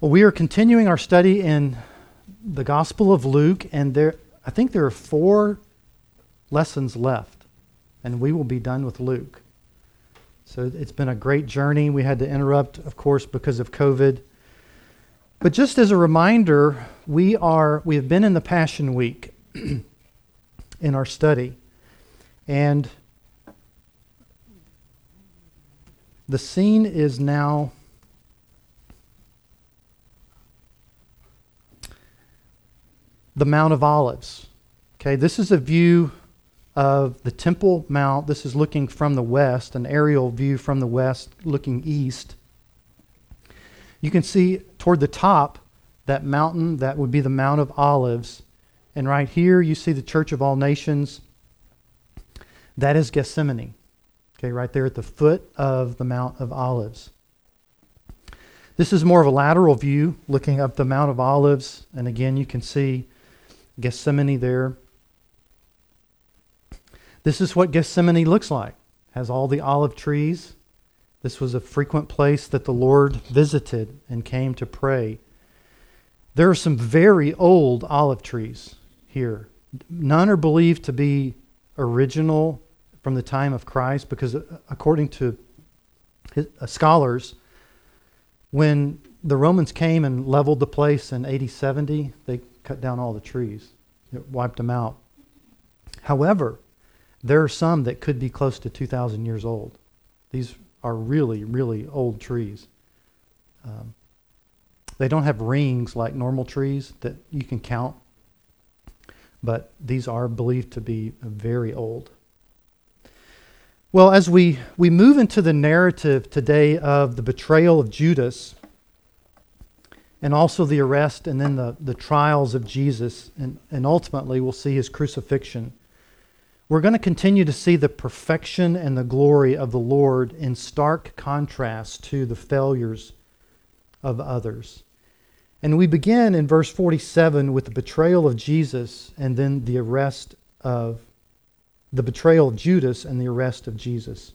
Well, we are continuing our study in the Gospel of Luke, and I think there are 4 lessons left, and we will be done with Luke. So it's been a great journey. We had to interrupt, of course, because of COVID. But just as a reminder, we have been in the Passion Week in our study, and the scene is now the Mount of Olives. Okay, this is a view of the Temple Mount. This is looking from the west, an aerial view from the west looking east. You can see toward the top that mountain, that would be the Mount of Olives. And right here you see the Church of All Nations. That is Gethsemane. Okay, right there at the foot of the Mount of Olives. This is more of a lateral view looking up the Mount of Olives. And again, you can see Gethsemane there. This is what Gethsemane looks like. Has all the olive trees. This was a frequent place that the Lord visited and came to pray. There are some very old olive trees here. None are believed to be original from the time of Christ because according to scholars, when the Romans came and leveled the place in AD 70, they cut down all the trees. It wiped them out. However, there are some that could be close to 2,000 years old. These are really, really old trees. They don't have rings like normal trees that you can count, but these are believed to be very old. Well, as we move into the narrative today of the betrayal of Judas, and also the arrest and then the trials of Jesus, and ultimately we'll see his crucifixion. We're going to continue to see the perfection and the glory of the Lord in stark contrast to the failures of others. And we begin in verse 47 with the betrayal of Jesus and then the betrayal of Judas and the arrest of Jesus.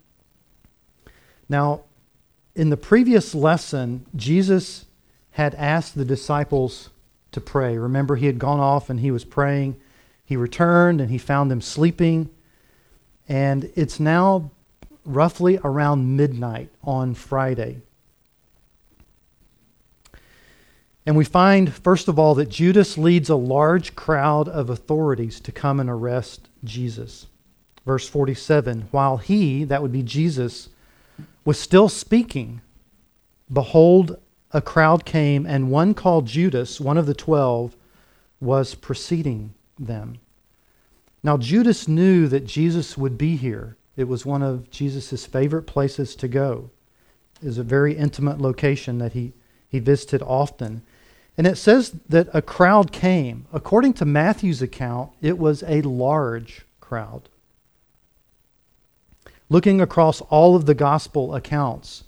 Now, in the previous lesson, Jesus had asked the disciples to pray. Remember, he had gone off and he was praying. He returned and he found them sleeping. And it's now roughly around midnight on Friday. And we find, first of all, that Judas leads a large crowd of authorities to come and arrest Jesus. Verse 47, while he, that would be Jesus, was still speaking, behold, a crowd came, and one called Judas, one of the 12, was preceding them. Now Judas knew that Jesus would be here. It was one of Jesus' favorite places to go. It was a very intimate location that he visited often. And it says that a crowd came. According to Matthew's account, it was a large crowd. Looking across all of the gospel accounts,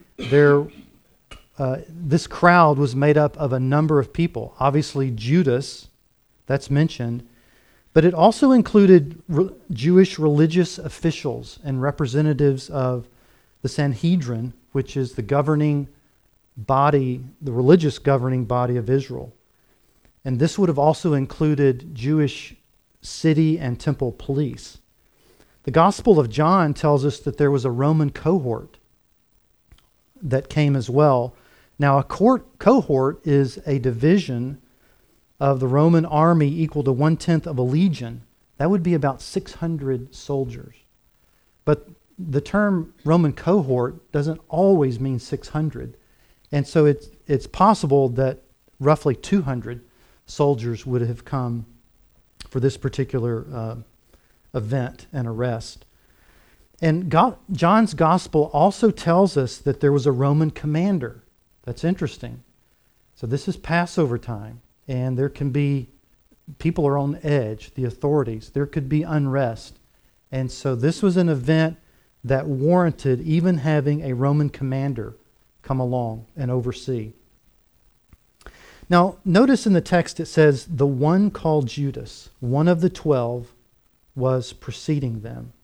this crowd was made up of a number of people. Obviously, Judas, that's mentioned, but it also included Jewish religious officials and representatives of the Sanhedrin, which is the governing body, the religious governing body of Israel. And this would have also included Jewish city and temple police. The Gospel of John tells us that there was a Roman cohort that came as well. Now, a cohort is a division of the Roman army equal to 1/10 of a legion. That would be about 600 soldiers. But the term Roman cohort doesn't always mean 600. And so it's possible that roughly 200 soldiers would have come for this particular event and arrest. And John's gospel also tells us that there was a Roman commander. That's interesting. So this is Passover time, and there can be, people are on edge, the authorities. There could be unrest. And so this was an event that warranted even having a Roman commander come along and oversee. Now, notice in the text it says, the one called Judas, one of the 12, was preceding them.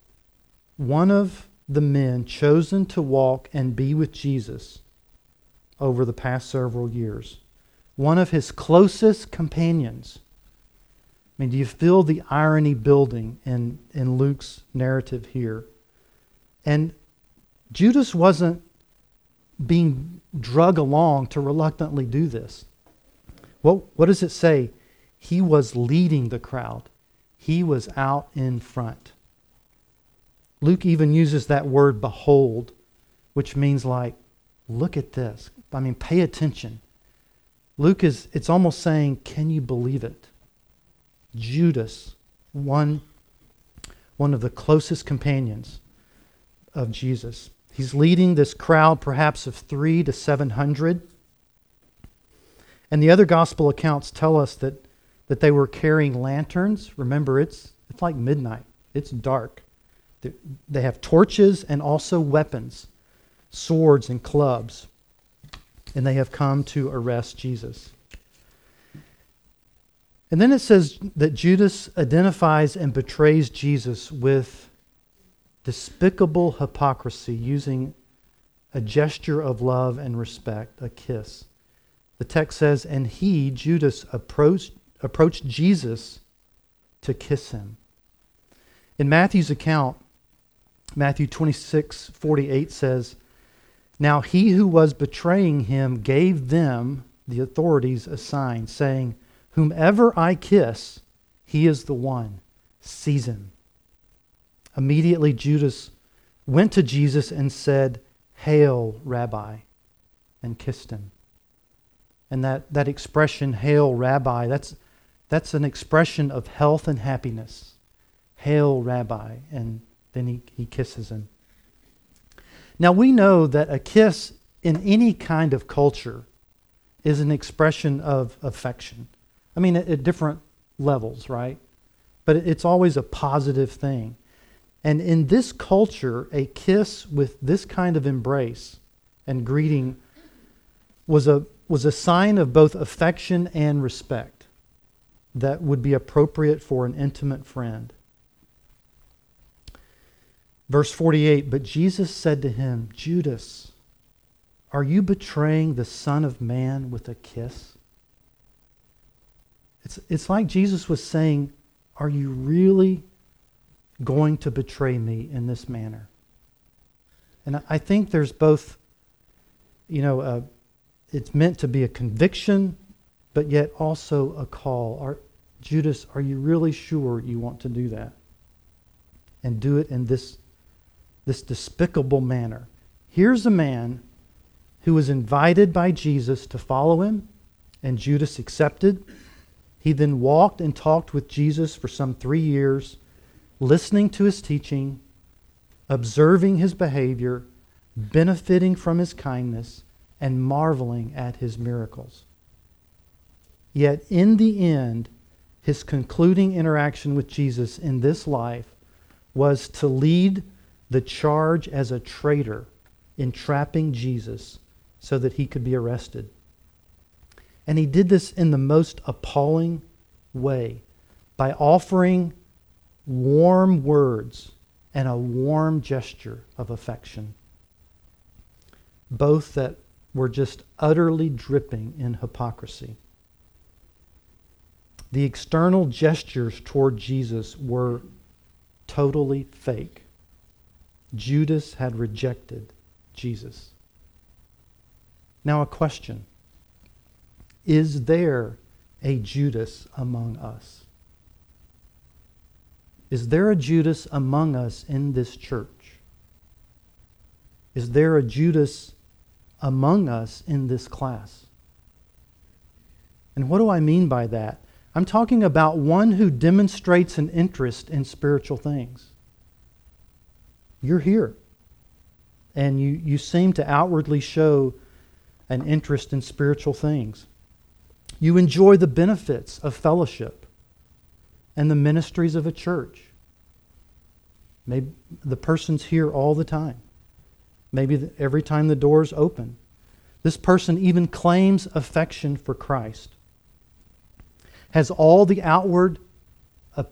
One of the men chosen to walk and be with Jesus over the past several years. One of his closest companions. I mean, do you feel the irony building in Luke's narrative here? And Judas wasn't being drug along to reluctantly do this. What does it say? He was leading the crowd. He was out in front. Luke even uses that word behold, which means like, look at this. I mean, pay attention. It's almost saying, can you believe it? Judas, one of the closest companions of Jesus. He's leading this crowd perhaps of 300 to 700. And the other gospel accounts tell us that they were carrying lanterns. Remember, it's like midnight. It's dark. They have torches and also weapons, swords and clubs. And they have come to arrest Jesus. And then it says that Judas identifies and betrays Jesus with despicable hypocrisy, using a gesture of love and respect, a kiss. The text says, and he, Judas, approached Jesus to kiss him. In Matthew's account, Matthew 26:48 says, now he who was betraying him gave them, the authorities, a sign, saying, whomever I kiss, he is the one. Seize him. Immediately Judas went to Jesus and said, Hail, Rabbi, and kissed him. And that expression, Hail, Rabbi, that's an expression of health and happiness. Hail, Rabbi, and then he kisses him. Now we know that a kiss in any kind of culture is an expression of affection. I mean, at different levels, right? But it's always a positive thing. And in this culture, a kiss with this kind of embrace and greeting was a sign of both affection and respect that would be appropriate for an intimate friend. Verse 48, but Jesus said to him, Judas, are you betraying the Son of Man with a kiss? It's like Jesus was saying, are you really going to betray me in this manner? And I think there's both, it's meant to be a conviction, but yet also a call. Judas, are you really sure you want to do that? And do it in this despicable manner. Here's a man who was invited by Jesus to follow him, and Judas accepted. He then walked and talked with Jesus for some 3 years, listening to his teaching, observing his behavior, benefiting from his kindness, and marveling at his miracles. Yet in the end, his concluding interaction with Jesus in this life was to lead the charge as a traitor, entrapping Jesus so that he could be arrested. And he did this in the most appalling way, by offering warm words and a warm gesture of affection, both that were just utterly dripping in hypocrisy. The external gestures toward Jesus were totally fake. Judas had rejected Jesus. Now a question. Is there a Judas among us? Is there a Judas among us in this church? Is there a Judas among us in this class? And what do I mean by that? I'm talking about one who demonstrates an interest in spiritual things. You're here, and you seem to outwardly show an interest in spiritual things. You enjoy the benefits of fellowship and the ministries of a church. Maybe the person's here all the time. Maybe every time the door's open. This person even claims affection for Christ. Has all the outward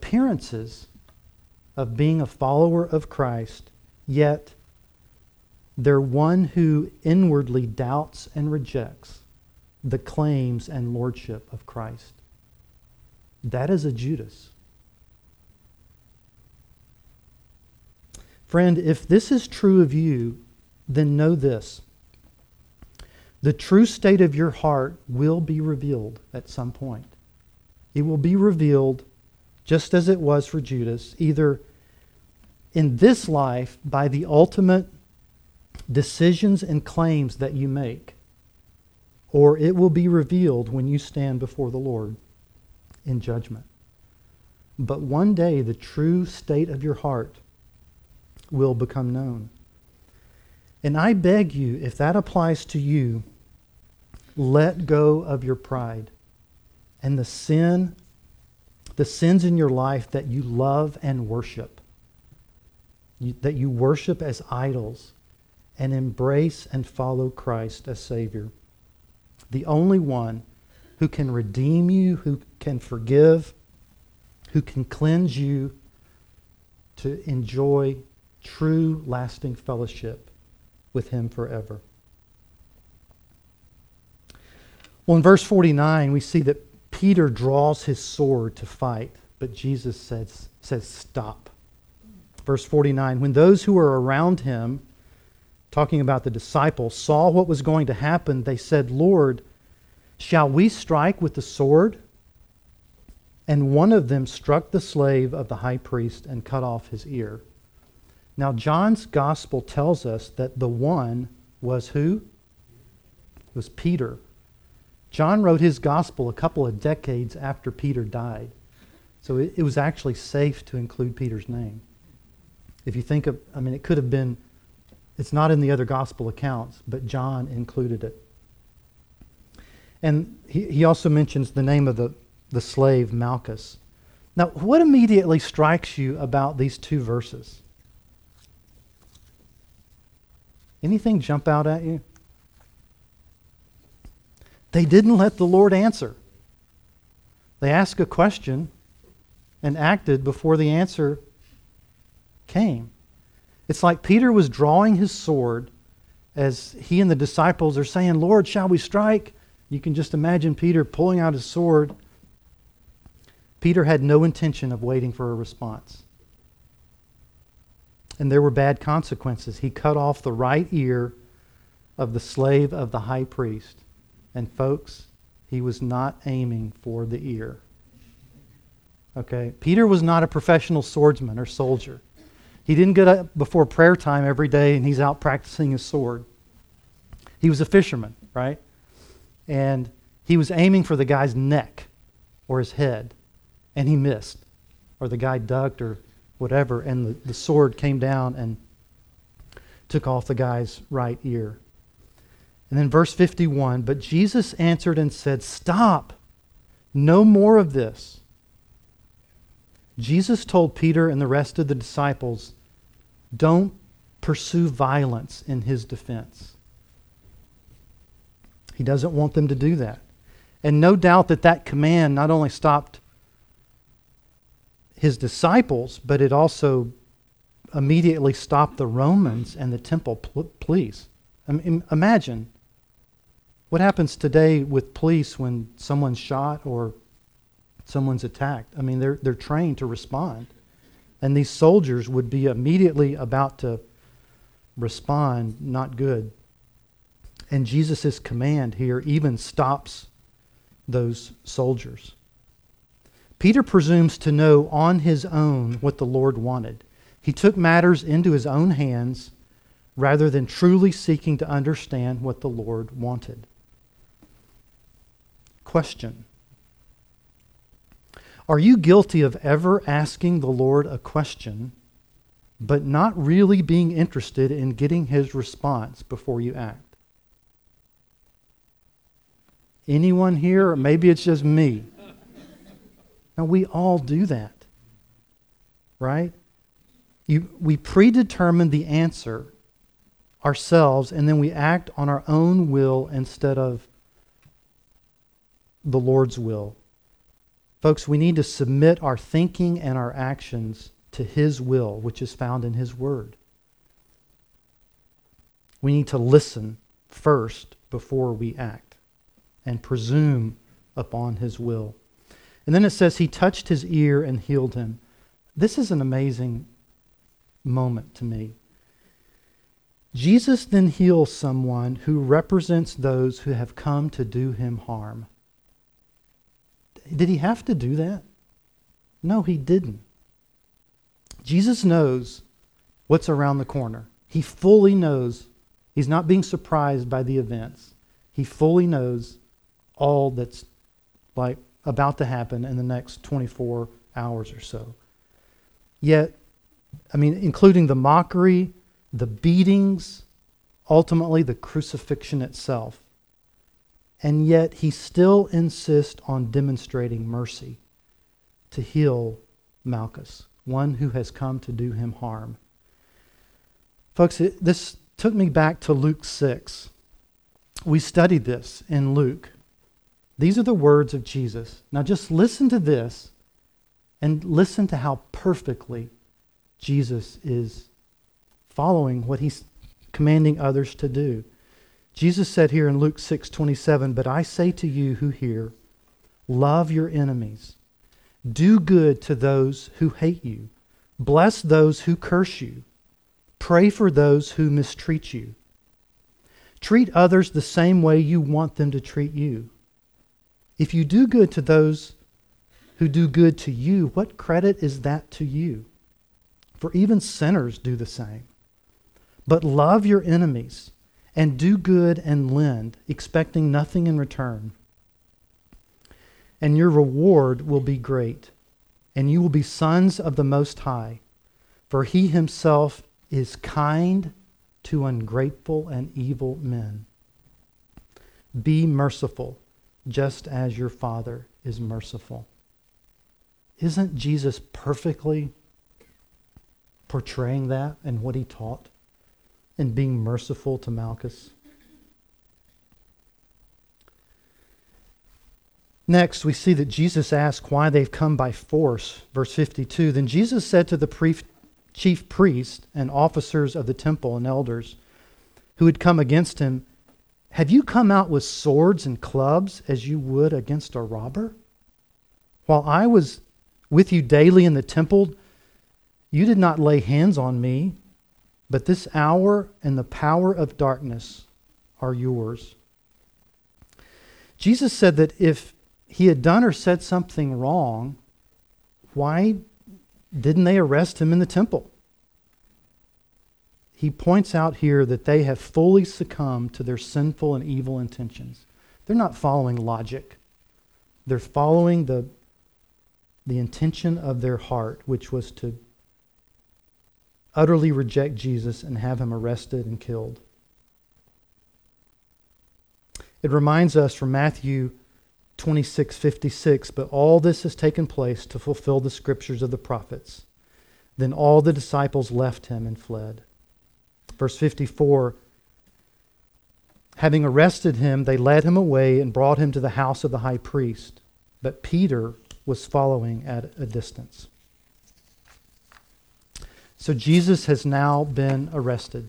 appearances of being a follower of Christ, yet They're one who inwardly doubts and rejects the claims and lordship of Christ. That is a Judas. Friend, if this is true of you, then know this. The true state of your heart will be revealed at some point. It will be revealed just as it was for Judas, either in this life by the ultimate decisions and claims that you make, or it will be revealed when you stand before the Lord in judgment. But one day the true state of your heart will become known. And I beg you, if that applies to you, let go of your pride and the sins in your life that you love and worship, that you worship as idols, and embrace and follow Christ as Savior. The only one who can redeem you, who can forgive, who can cleanse you to enjoy true, lasting fellowship with Him forever. Well, in verse 49, we see that Peter draws his sword to fight, but Jesus says stop. Verse 49, when those who were around him, talking about the disciples, saw what was going to happen, they said, Lord, shall we strike with the sword? And one of them struck the slave of the high priest and cut off his ear. Now, John's gospel tells us that the one was who? It was Peter. John wrote his gospel a couple of decades after Peter died. So it was actually safe to include Peter's name. If you think of, it could have been, it's not in the other gospel accounts, but John included it. And he also mentions the name of the slave, Malchus. Now, what immediately strikes you about these two verses? Anything jump out at you? They didn't let the Lord answer. They asked a question and acted before the answer came. It's like Peter was drawing his sword as he and the disciples are saying, Lord, shall we strike? You can just imagine Peter pulling out his sword. Peter had no intention of waiting for a response. And there were bad consequences. He cut off the right ear of the slave of the high priest. And folks, he was not aiming for the ear. Okay? Peter was not a professional swordsman or soldier. He didn't get up before prayer time every day and he's out practicing his sword. He was a fisherman, right? And he was aiming for the guy's neck or his head. And he missed. Or the guy ducked or whatever. And the sword came down and took off the guy's right ear. And then verse 51, but Jesus answered and said, stop, no more of this. Jesus told Peter and the rest of the disciples, don't pursue violence in his defense. He doesn't want them to do that. And no doubt that command not only stopped his disciples, but it also immediately stopped the Romans and the temple police. Imagine what happens today with police when someone's shot or someone's attacked. They're trained to respond. And these soldiers would be immediately about to respond, not good. And Jesus' command here even stops those soldiers. Peter presumes to know on his own what the Lord wanted. He took matters into his own hands rather than truly seeking to understand what the Lord wanted. Question. Are you guilty of ever asking the Lord a question, but not really being interested in getting His response before you act? Anyone here? Or maybe it's just me. Now, we all do that, right? We predetermine the answer ourselves, and then we act on our own will instead of the Lord's will. Folks, we need to submit our thinking and our actions to His will, which is found in His Word. We need to listen first before we act and presume upon his will. And then it says he touched his ear and healed him. This is an amazing moment to me. Jesus then heals someone who represents those who have come to do him harm. Did he have to do that? No, he didn't. Jesus knows what's around the corner. He fully knows. He's not being surprised by the events. He fully knows all that's like about to happen in the next 24 hours or so. Yet, including the mockery, the beatings, ultimately the crucifixion itself. And yet he still insists on demonstrating mercy to heal Malchus, one who has come to do him harm. Folks, this took me back to Luke 6. We studied this in Luke. These are the words of Jesus. Now just listen to this and listen to how perfectly Jesus is following what he's commanding others to do. Jesus said here in Luke 6:27, "But I say to you who hear, love your enemies. Do good to those who hate you. Bless those who curse you. Pray for those who mistreat you. Treat others the same way you want them to treat you. If you do good to those who do good to you, what credit is that to you? For even sinners do the same. But love your enemies and do good and lend, expecting nothing in return. And your reward will be great, and you will be sons of the Most High, for he himself is kind to ungrateful and evil men. Be merciful, just as your Father is merciful." Isn't Jesus perfectly portraying that and what he taught and being merciful to Malchus? Next, we see that Jesus asked why they've come by force. Verse 52, "Then Jesus said to the chief priests and officers of the temple and elders who had come against him, 'Have you come out with swords and clubs as you would against a robber? While I was with you daily in the temple, you did not lay hands on me, but this hour and the power of darkness are yours.'" Jesus said that if he had done or said something wrong, why didn't they arrest him in the temple? He points out here that they have fully succumbed to their sinful and evil intentions. They're not following logic. They're following the intention of their heart, which was to utterly reject Jesus and have him arrested and killed. It reminds us from Matthew 26:56, "But all this has taken place to fulfill the scriptures of the prophets. Then all the disciples left him and fled." Verse 54, "Having arrested him, they led him away and brought him to the house of the high priest. But Peter was following at a distance." So Jesus has now been arrested.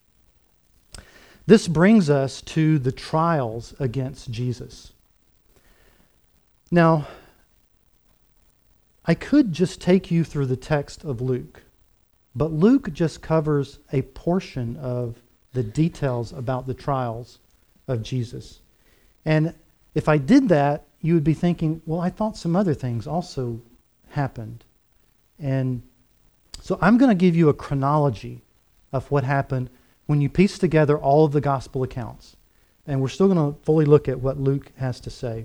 This brings us to the trials against Jesus. Now, I could just take you through the text of Luke, but Luke just covers a portion of the details about the trials of Jesus. And if I did that, you would be thinking, well, I thought some other things also happened. And so I'm going to give you a chronology of what happened when you piece together all of the gospel accounts. And we're still going to fully look at what Luke has to say.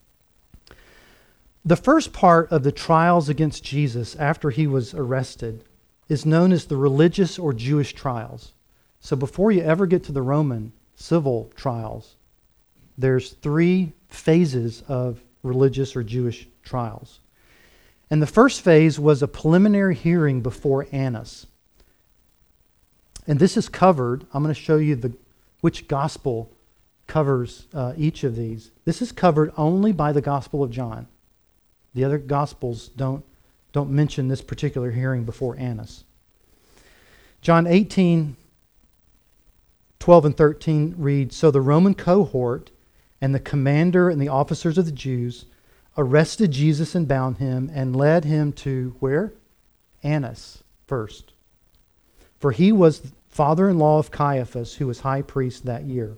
The first part of the trials against Jesus after he was arrested is known as the religious or Jewish trials. So before you ever get to the Roman civil trials, there's 3 phases of religious or Jewish trials. And the first phase was a preliminary hearing before Annas. And this is covered, I'm going to show you which gospel covers each of these. This is covered only by the Gospel of John. The other Gospels don't mention this particular hearing before Annas. John 18, 12 and 13 read, "So the Roman cohort and the commander and the officers of the Jews arrested Jesus and bound him and led him to," where? Annas first. "For he was father-in-law of Caiaphas, who was high priest that year."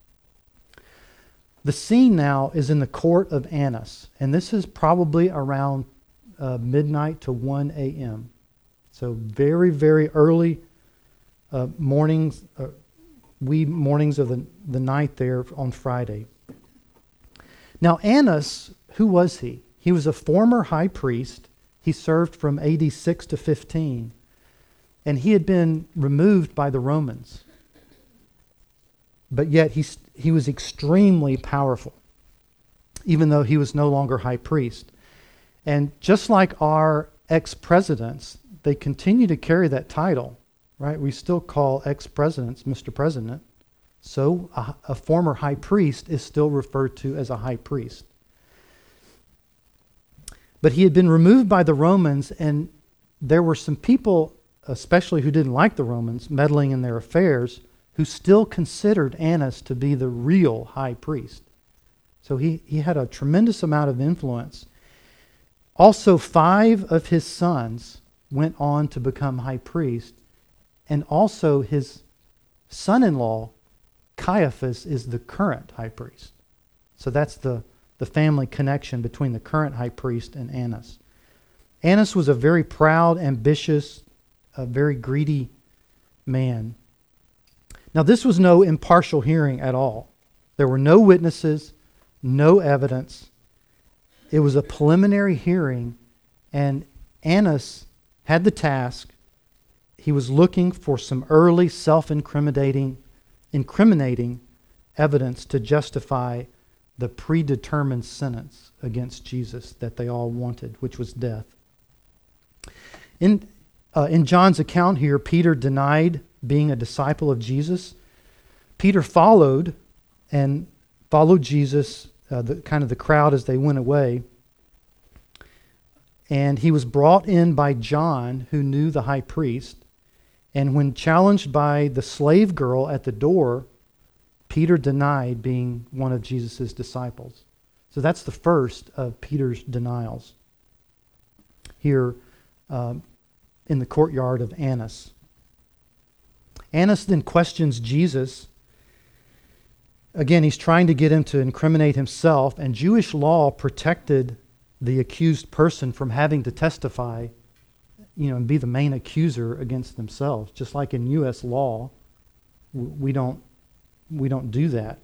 The scene now is in the court of Annas, and this is probably around midnight to 1 a.m. So very, very early mornings, wee mornings of the night there on Friday. Now Annas, who was he? He was a former high priest. He served from AD 6 to 15, and he had been removed by the Romans. But yet he was extremely powerful, even though he was no longer high priest. And just like our ex-presidents, they continue to carry that title, right? We still call ex-presidents Mr. President. So a former high priest is still referred to as a high priest. But he had been removed by the Romans, and there were some people, especially who didn't like the Romans, meddling in their affairs, who still considered Annas to be the real high priest. So he had a tremendous amount of influence. Also, 5 of his sons went on to become high priest, and also his son-in-law, Caiaphas, is the current high priest. So that's the family connection between the current high priest and Annas. Annas was a very proud, ambitious, a very greedy man. Now, this was no impartial hearing at all. There were no witnesses, no evidence. It was a preliminary hearing, and Annas had the task. He was looking for some early incriminating evidence to justify the predetermined sentence against Jesus that they all wanted, which was death. In John's account here, Peter denied being a disciple of Jesus. Peter followed Jesus, the crowd as they went away. And he was brought in by John, who knew the high priest. And when challenged by the slave girl at the door, Peter denied being one of Jesus' disciples. So that's the first of Peter's denials here in the courtyard of Annas. Annas then questions Jesus. Again, he's trying to get him to incriminate himself, and Jewish law protected the accused person from having to testify, and be the main accuser against themselves. Just like in U.S. law, we don't do that.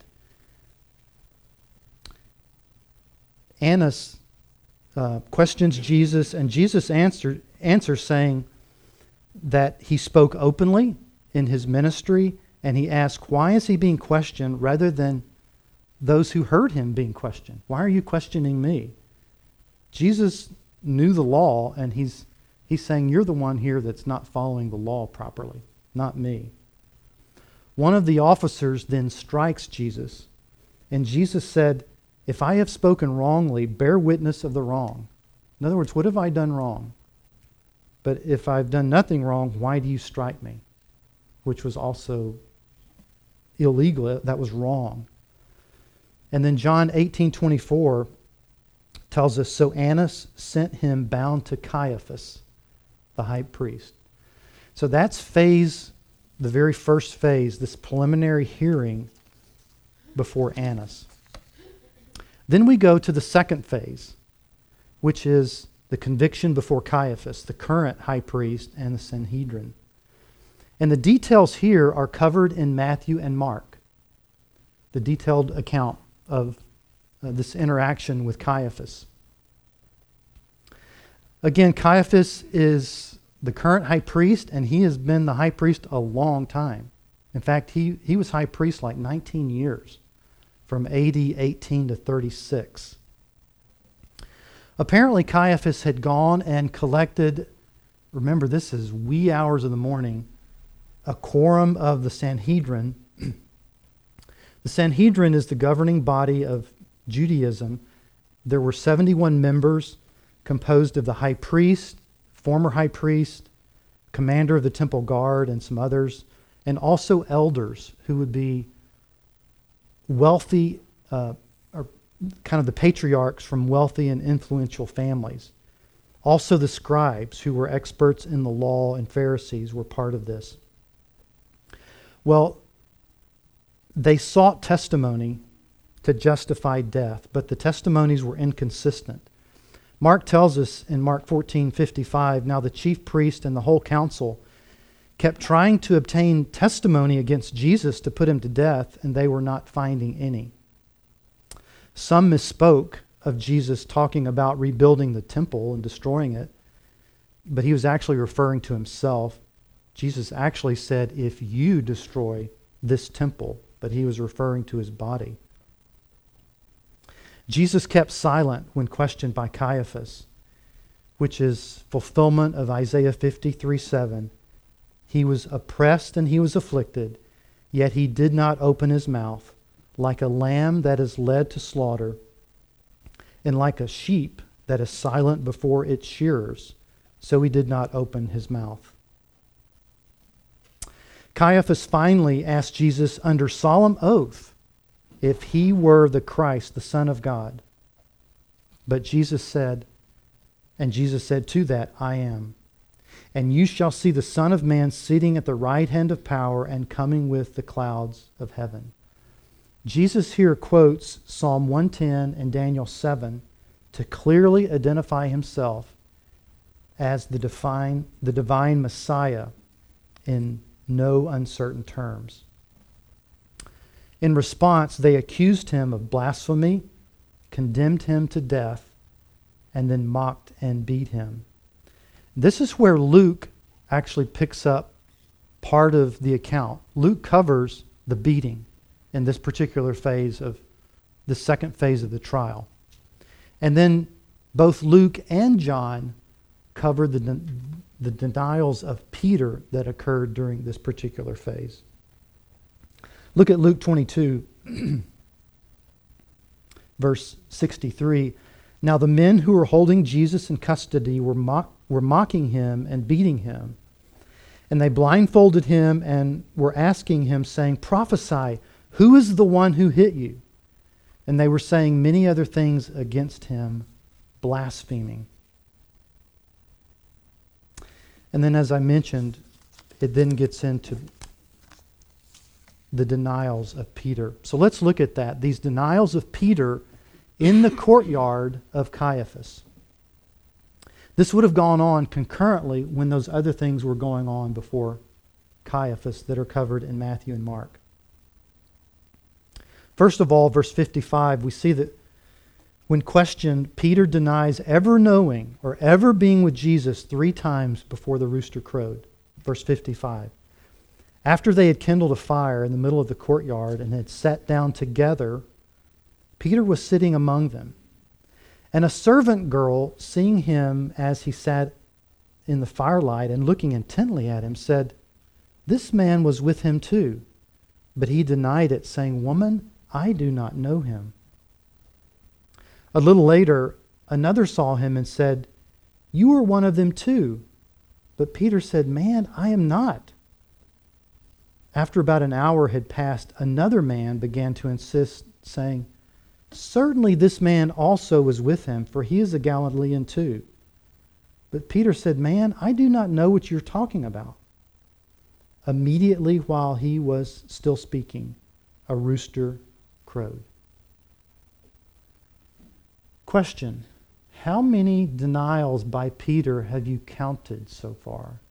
Annas questions Jesus, and Jesus answers saying that he spoke openly in his ministry, and he asked, why is he being questioned rather than those who heard him being questioned? Why are you questioning me? Jesus knew the law, and he's saying, you're the one here that's not following the law properly, not me. One of the officers then strikes Jesus, and Jesus said, if I have spoken wrongly, bear witness of the wrong. In other words, what have I done wrong? But if I've done nothing wrong, why do you strike me? Which was also illegal. That was wrong. And then John 18:24 tells us, so Annas sent him bound to Caiaphas, the high priest. So that's the very first phase, this preliminary hearing before Annas. Then we go to the second phase, which is the conviction before Caiaphas, the current high priest, and the Sanhedrin. And the details here are covered in Matthew and Mark, the detailed account of this interaction with Caiaphas. Again, Caiaphas is the current high priest, and he has been the high priest a long time. In fact, he was high priest like 19 years, from AD 18 to 36. Apparently, Caiaphas had gone and collected, remember this is wee hours of the morning, a quorum of the Sanhedrin. The Sanhedrin is the governing body of Judaism. There were 71 members composed of the high priest, former high priest, commander of the temple guard, and some others. and also elders who would be wealthy, or kind of the patriarchs from wealthy and influential families. Also the scribes, who were experts in the law, and Pharisees were part of this. Well, they sought testimony to justify death, but the testimonies were inconsistent. Mark tells us in Mark 14:55, now the chief priest and the whole council kept trying to obtain testimony against Jesus to put him to death, and they were not finding any. Some misspoke of Jesus talking about rebuilding the temple and destroying it, but he was actually referring to himself. Jesus actually said, if you destroy this temple, but he was referring to his body. Jesus kept silent when questioned by Caiaphas, which is fulfillment of Isaiah 53:7. He was oppressed and he was afflicted, yet he did not open his mouth, like a lamb that is led to slaughter, and like a sheep that is silent before its shearers, so he did not open his mouth. Caiaphas finally asked Jesus under solemn oath if he were the Christ, the Son of God. But Jesus said to that, I am. And you shall see the Son of Man sitting at the right hand of power and coming with the clouds of heaven. Jesus here quotes Psalm 110 and Daniel 7 to clearly identify himself as the divine Messiah in no uncertain terms. In response, they accused him of blasphemy, condemned him to death, and then mocked and beat him. This is where Luke actually picks up part of the account. Luke covers the beating in this particular phase of the second phase of the trial. And then both Luke and John cover the denials of Peter that occurred during this particular phase. Look at Luke 22, verse 63. Now the men who were holding Jesus in custody were mocking him and beating him. And they blindfolded him and were asking him, saying, prophesy, who is the one who hit you? And they were saying many other things against him, blaspheming. And then, as I mentioned, it then gets into the denials of Peter. So let's look at that. These denials of Peter in the courtyard of Caiaphas. This would have gone on concurrently when those other things were going on before Caiaphas that are covered in Matthew and Mark. First of all, verse 55, we see that when questioned, Peter denies ever knowing or ever being with Jesus 3 times before the rooster crowed. Verse 55. After they had kindled a fire in the middle of the courtyard and had sat down together, Peter was sitting among them. And a servant girl, seeing him as he sat in the firelight and looking intently at him, said, this man was with him too. But he denied it, saying, woman, I do not know him. A little later, another saw him and said, you are one of them too. But Peter said, man, I am not. After about an hour had passed, another man began to insist, saying, certainly this man also was with him, for he is a Galilean too. But Peter said, man, I do not know what you're talking about. Immediately while he was still speaking, a rooster crowed. Question: how many denials by Peter have you counted so far?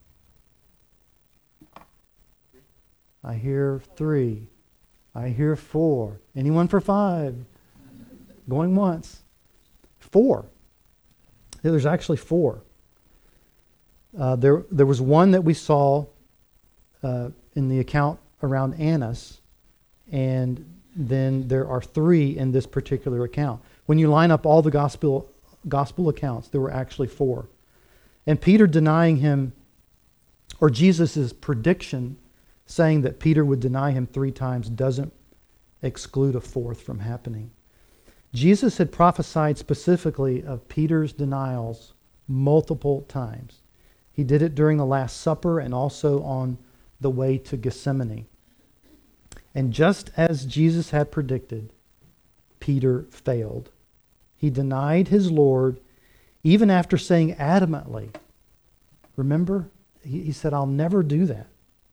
I hear 3. I hear 4. Anyone for 5? Going once. 4. There's actually 4. There was one that we saw in the account around Annas, and then there are 3 in this particular account. When you line up all the gospel accounts, there were actually 4. And Peter denying him, or Jesus' prediction saying that Peter would deny him 3 times, doesn't exclude a 4th from happening. Jesus had prophesied specifically of Peter's denials multiple times. He did it during the Last Supper and also on the way to Gethsemane. And just as Jesus had predicted, Peter failed. He denied his Lord even after saying adamantly, remember, he said, I'll never do that.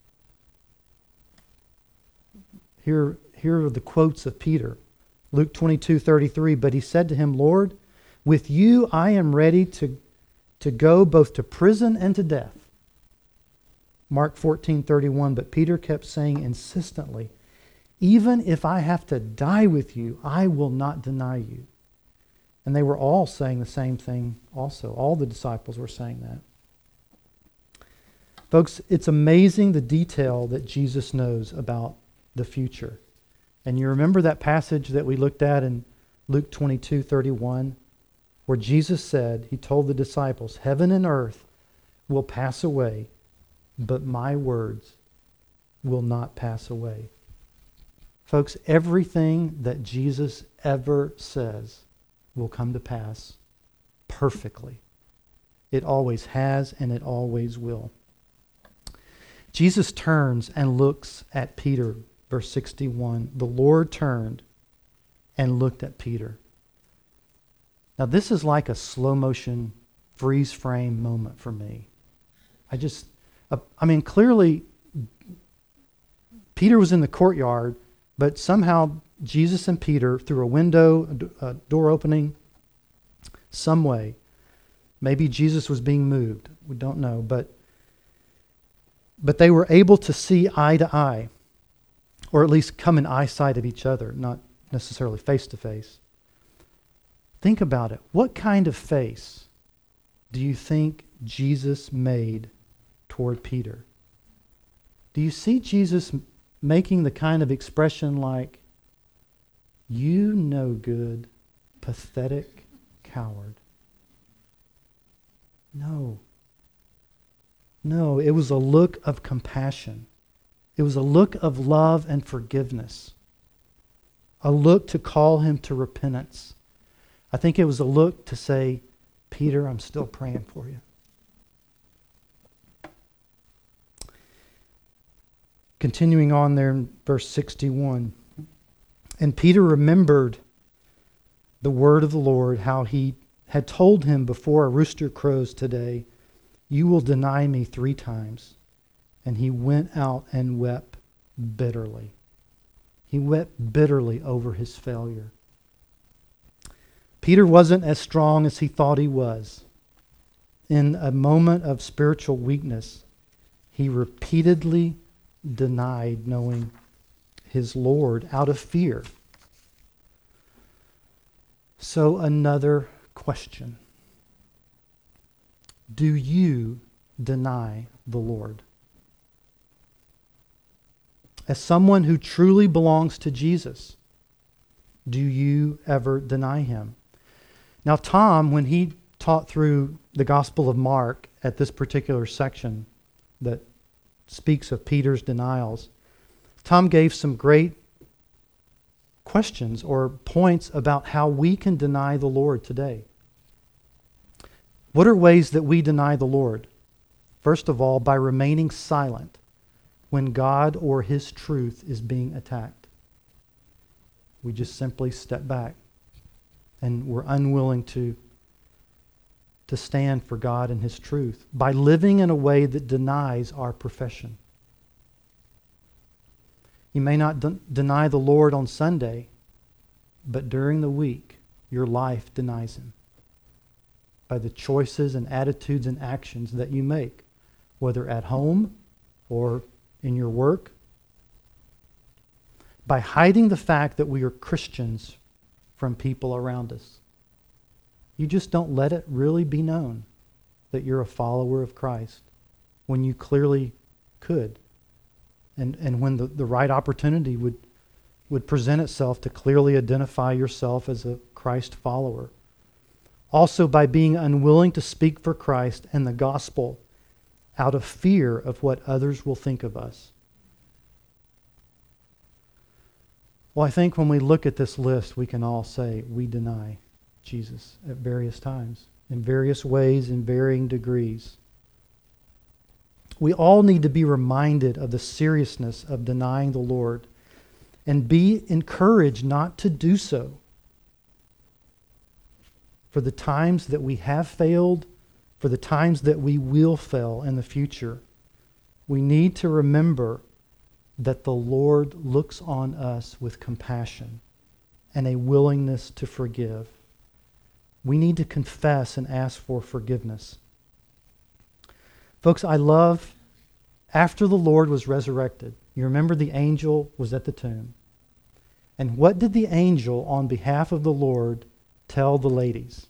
Here are the quotes of Peter. Luke 22:33, but he said to him, Lord, with you I am ready to go both to prison and to death. Mark 14:31, but Peter kept saying insistently, even if I have to die with you, I will not deny you. And they were all saying the same thing also. All the disciples were saying that. Folks, it's amazing the detail that Jesus knows about the future. And you remember that passage that we looked at in Luke 22:31, where Jesus said, he told the disciples, heaven and earth will pass away, but my words will not pass away. Folks, everything that Jesus ever says will come to pass perfectly. It always has and it always will. Jesus turns and looks at Peter, verse 61. The Lord turned and looked at Peter. Now this is like a slow motion freeze frame moment for me. Clearly Peter was in the courtyard, but somehow Jesus and Peter, through a window, a door opening, some way, maybe Jesus was being moved. We don't know, but they were able to see eye to eye, or at least come in eyesight of each other, not necessarily face to face. Think about it. What kind of face do you think Jesus made toward Peter? Do you see Jesus making the kind of expression like, you no good, pathetic coward? No. No, it was a look of compassion. It was a look of love and forgiveness. A look to call him to repentance. I think it was a look to say, Peter, I'm still praying for you. Continuing on there in verse 61. And Peter remembered the word of the Lord, how he had told him before a rooster crows today, you will deny me 3 times. And he went out and wept bitterly. He wept bitterly over his failure. Peter wasn't as strong as he thought he was. In a moment of spiritual weakness, he repeatedly denied knowing his Lord out of fear. So another question. Do you deny the Lord? As someone who truly belongs to Jesus, do you ever deny him? Now, Tom, when he taught through the Gospel of Mark at this particular section that speaks of Peter's denials, Tom gave some great questions or points about how we can deny the Lord today. What are ways that we deny the Lord? First of all, by remaining silent when God or his truth is being attacked. We just simply step back and we're unwilling to stand for God and his truth by living in a way that denies our profession. You may not deny the Lord on Sunday, but during the week, your life denies him by the choices and attitudes and actions that you make, whether at home or in your work, by hiding the fact that we are Christians from people around us. You just don't let it really be known that you're a follower of Christ when you clearly could. And when the right opportunity would present itself to clearly identify yourself as a Christ follower. Also by being unwilling to speak for Christ and the gospel out of fear of what others will think of us. Well, I think when we look at this list, we can all say we deny Jesus at various times, in various ways, in varying degrees. We all need to be reminded of the seriousness of denying the Lord and be encouraged not to do so. For the times that we have failed, for the times that we will fail in the future, we need to remember that the Lord looks on us with compassion and a willingness to forgive. We need to confess and ask for forgiveness. Folks, I love, after the Lord was resurrected, you remember the angel was at the tomb. And what did the angel, on behalf of the Lord, tell the ladies?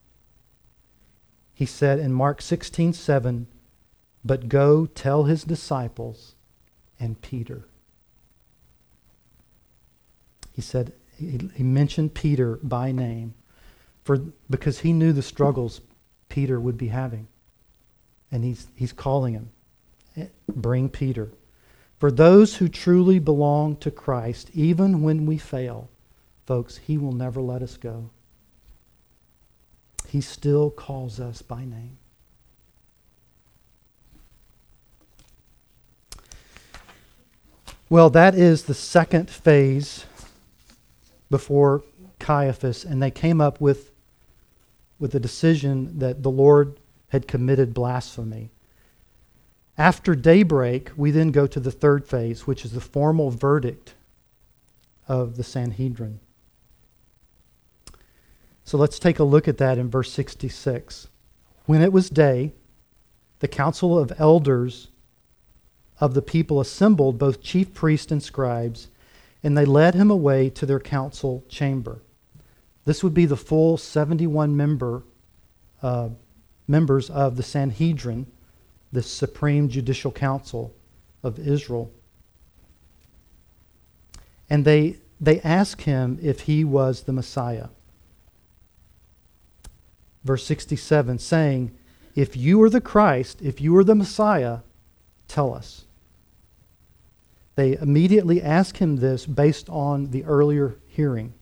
He said in Mark 16:7, "But go tell his disciples and Peter." He said, he mentioned Peter by name because he knew the struggles Peter would be having. And he's calling him. Bring Peter. For those who truly belong to Christ, even when we fail, folks, he will never let us go. He still calls us by name. Well, that is the second phase before Caiaphas, and they came up with a decision that the Lord had committed blasphemy. After daybreak, we then go to the third phase, which is the formal verdict of the Sanhedrin. So let's take a look at that in verse 66. When it was day, the council of elders of the people assembled, both chief priests and scribes, and they led him away to their council chamber. This would be the full 71 members of the Sanhedrin, the Supreme Judicial Council of Israel. And they asked him if he was the Messiah. Verse 67, saying, "If you are the Christ, if you are the Messiah, tell us." They immediately ask him this based on the earlier hearing.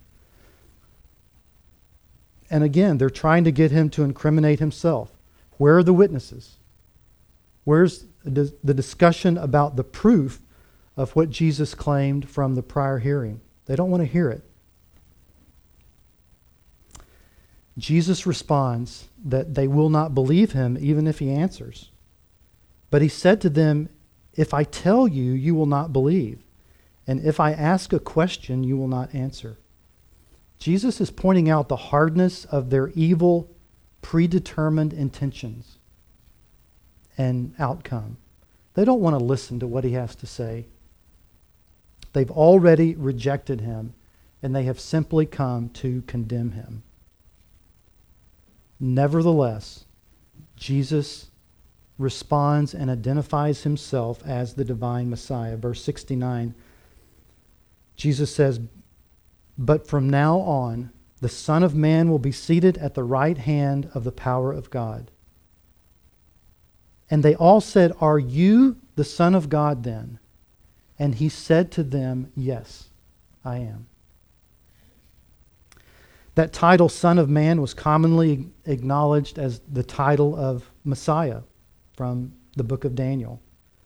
And again, they're trying to get him to incriminate himself. Where are the witnesses? Where's the discussion about the proof of what Jesus claimed from the prior hearing? They don't want to hear it. Jesus responds that they will not believe him even if he answers. But he said to them, "If I tell you, you will not believe. And if I ask a question, you will not answer." Jesus is pointing out the hardness of their evil, predetermined intentions and outcome. They don't want to listen to what he has to say. They've already rejected him, and they have simply come to condemn him. Nevertheless, Jesus responds and identifies himself as the divine Messiah. Verse 69, Jesus says, "But from now on, the Son of Man will be seated at the right hand of the power of God." And they all said, "Are you the Son of God then?" And he said to them, "Yes, I am." That title, Son of Man, was commonly acknowledged as the title of Messiah from the book of Daniel.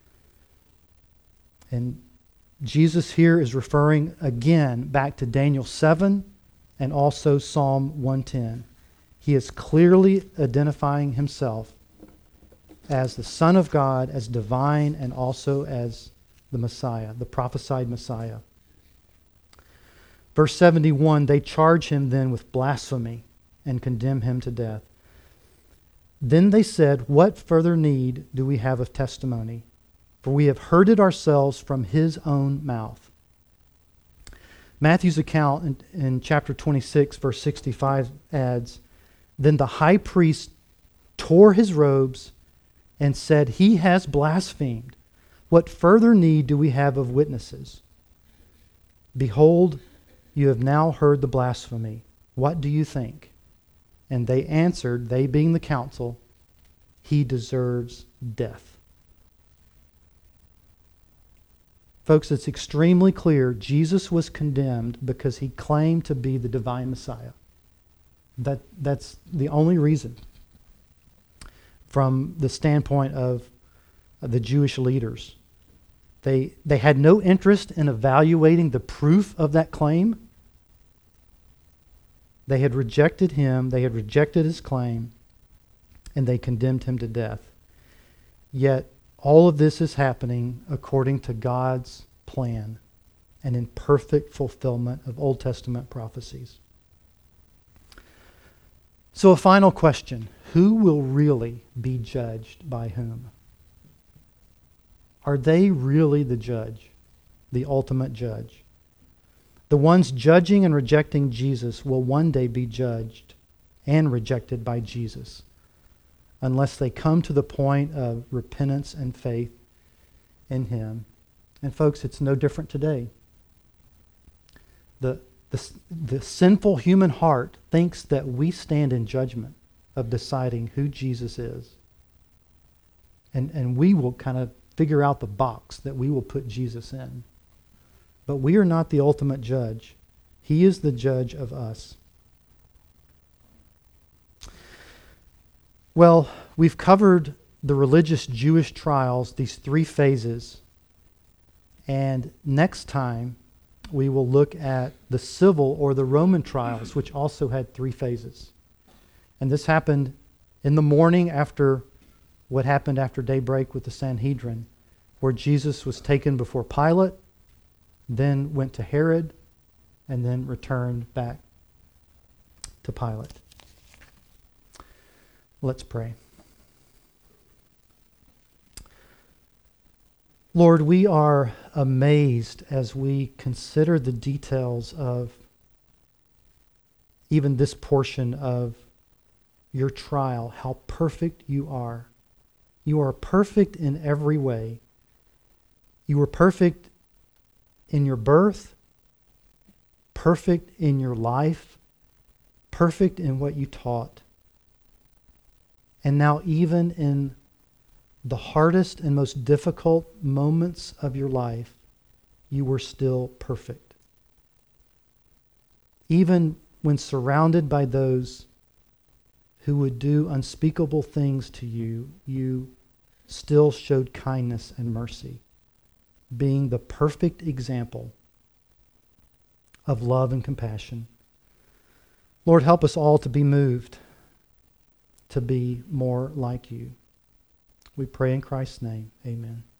And Jesus here is referring again back to Daniel 7 and also Psalm 110. He is clearly identifying himself as the Son of God, as divine, and also as the Messiah, the prophesied Messiah. Verse 71, they charge him then with blasphemy and condemn him to death. Then they said, "What further need do we have of testimony? For we have heard it ourselves from his own mouth." Matthew's account in chapter 26, verse 65 adds, "Then the high priest tore his robes and said, 'He has blasphemed. What further need do we have of witnesses? Behold, you have now heard the blasphemy. What do you think?' And they answered, they being the council, 'He deserves death.'" Folks, it's extremely clear Jesus was condemned because he claimed to be the divine Messiah. That's the only reason from the standpoint of the Jewish leaders. They had no interest in evaluating the proof of that claim. They had rejected him, they had rejected his claim, and they condemned him to death. Yet all of this is happening according to God's plan and in perfect fulfillment of Old Testament prophecies. So a final question: who will really be judged by whom? Are they really the judge, the ultimate judge? The ones judging and rejecting Jesus will one day be judged and rejected by Jesus unless they come to the point of repentance and faith in him. And folks, it's no different today. The sinful human heart thinks that we stand in judgment of deciding who Jesus is. And we will kind of figure out the box that we will put Jesus in. But we are not the ultimate judge. He is the judge of us. Well, we've covered the religious Jewish trials, these three phases. And next time, we will look at the civil or the Roman trials, which also had three phases. And this happened in the morning after what happened after daybreak with the Sanhedrin, where Jesus was taken before Pilate, then went to Herod, and then returned back to Pilate. Let's pray. Lord, we are amazed as we consider the details of even this portion of your trial, how perfect you are. You are perfect in every way. You were perfect in your birth, perfect in your life, perfect in what you taught. And now even in the hardest and most difficult moments of your life, you were still perfect. Even when surrounded by those who would do unspeakable things to you, you still showed kindness and mercy, being the perfect example of love and compassion. Lord, help us all to be moved to be more like you. We pray in Christ's name. Amen.